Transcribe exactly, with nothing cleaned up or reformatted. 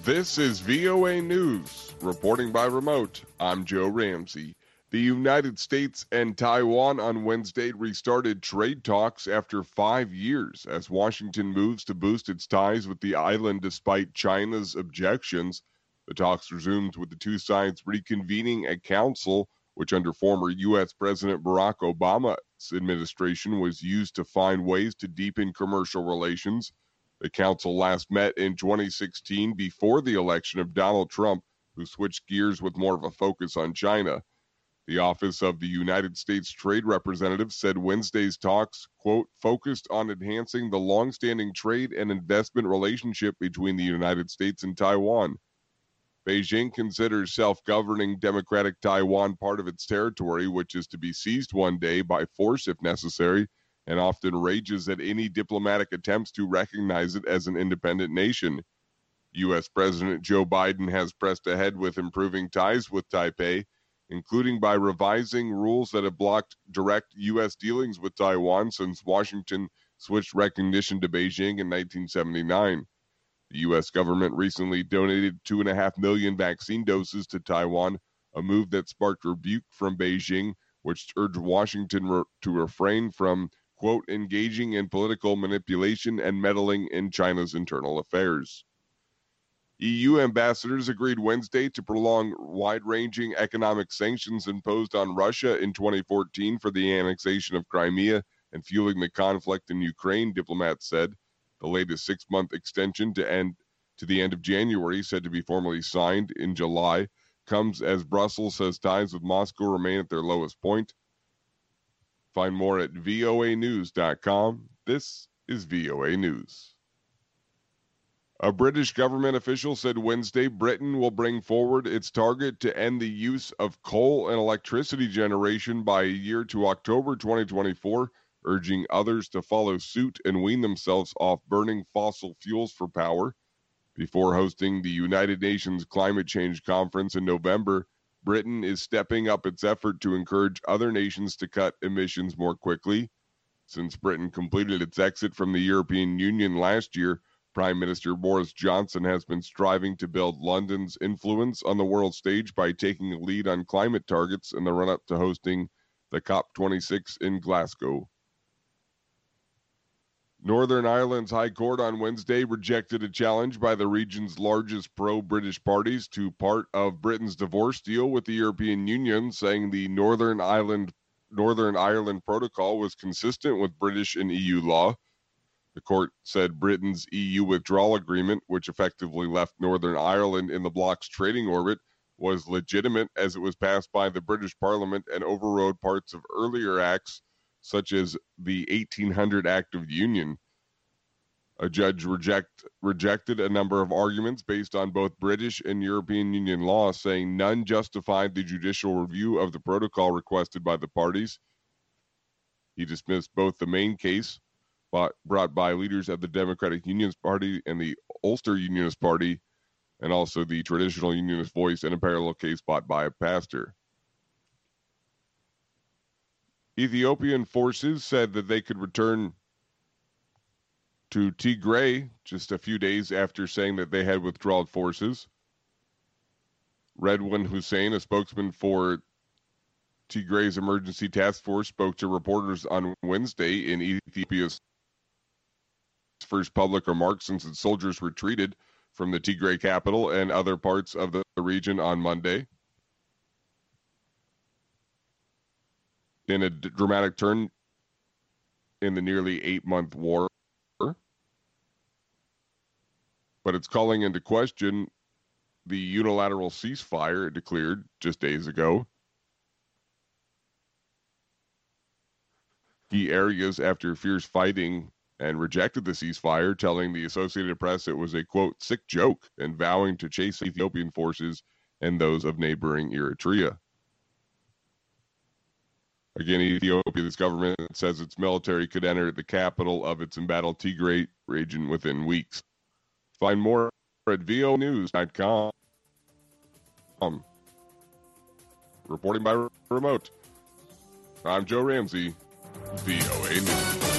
This is V O A News. Reporting by remote, I'm Joe Ramsey. The United States and Taiwan on Wednesday restarted trade talks after five years as Washington moves to boost its ties with the island despite China's objections. The talks resumed with the two sides reconvening a council, which under former U S President Barack Obama's administration was used to find ways to deepen commercial relations. The council last met in twenty sixteen before the election of Donald Trump, who switched gears with more of a focus on China. The Office of the United States Trade Representative said Wednesday's talks, quote, focused on enhancing the longstanding trade and investment relationship between the United States and Taiwan. Beijing considers self-governing Democratic Taiwan part of its territory, which is to be seized one day by force if necessary, and often rages at any diplomatic attempts to recognize it as an independent nation. U S President Joe Biden has pressed ahead with improving ties with Taipei, including by revising rules that have blocked direct U S dealings with Taiwan since Washington switched recognition to Beijing in nineteen seventy-nine. The U S government recently donated two point five million vaccine doses to Taiwan, a move that sparked rebuke from Beijing, which urged Washington re- to refrain from, quote, engaging in political manipulation and meddling in China's internal affairs. E U ambassadors agreed Wednesday to prolong wide-ranging economic sanctions imposed on Russia in twenty fourteen for the annexation of Crimea and fueling the conflict in Ukraine, diplomats said. The latest six-month extension to end to the end of January, said to be formally signed in July, comes as Brussels says ties with Moscow remain at their lowest point. Find more at V O A news dot com. This is V O A News. A British government official said Wednesday Britain will bring forward its target to end the use of coal and electricity generation by a year to October twenty twenty-four, urging others to follow suit and wean themselves off burning fossil fuels for power. Before hosting the United Nations Climate Change Conference in November, Britain is stepping up its effort to encourage other nations to cut emissions more quickly. Since Britain completed its exit from the European Union last year, Prime Minister Boris Johnson has been striving to build London's influence on the world stage by taking a lead on climate targets in the run-up to hosting the COP twenty-six in Glasgow. Northern Ireland's High Court on Wednesday rejected a challenge by the region's largest pro-British parties to part of Britain's divorce deal with the European Union, saying the Northern Ireland Northern Ireland Protocol was consistent with British and E U law. The court said Britain's E U withdrawal agreement, which effectively left Northern Ireland in the bloc's trading orbit, was legitimate as it was passed by the British Parliament and overrode parts of earlier acts, such as the eighteen hundred Act of Union. A judge reject, rejected a number of arguments based on both British and European Union law, saying none justified the judicial review of the protocol requested by the parties. He dismissed both the main case brought by leaders of the Democratic Unionist Party and the Ulster Unionist Party, and also the traditional Unionist voice in a parallel case brought by a pastor. Ethiopian forces said that they could return to Tigray just a few days after saying that they had withdrawn forces. Redwan Hussein, a spokesman for Tigray's emergency task force, spoke to reporters on Wednesday in Ethiopia's first public remarks since its soldiers retreated from the Tigray capital and other parts of the region on Monday. In a d- dramatic turn in the nearly eight-month war, but it's calling into question the unilateral ceasefire it declared just days ago. Key areas after fierce fighting and rejected the ceasefire, telling the Associated Press it was a, quote, sick joke, and vowing to chase Ethiopian forces and those of neighboring Eritrea. Again, Ethiopia's government says its military could enter the capital of its embattled Tigray region within weeks. Find more at V O A news dot com. Reporting by remote, I'm Joe Ramsey, V O A News.